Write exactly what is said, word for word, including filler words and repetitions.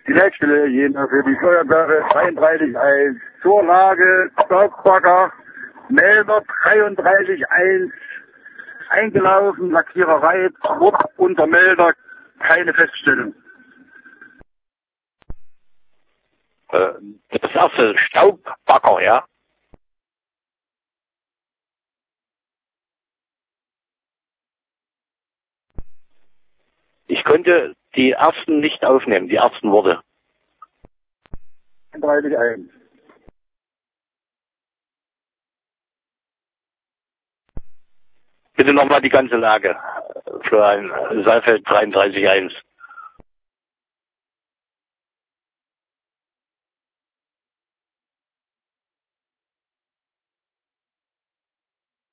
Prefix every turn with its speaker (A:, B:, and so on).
A: Die Leitstelle Jena für die Steuersache dreiunddreißig eins. Zur Lage Staubbagger, Melder dreiunddreißig eins. Eingelaufen, Lackiererei, Wort unter Melder, keine Feststellung.
B: Äh, das erste Staubbagger, ja? Ich konnte die ersten nicht aufnehmen, die ersten Worte.
A: dreiunddreißig eins.
B: Bitte nochmal die ganze Lage für ein Saalfeld dreiunddreißig eins.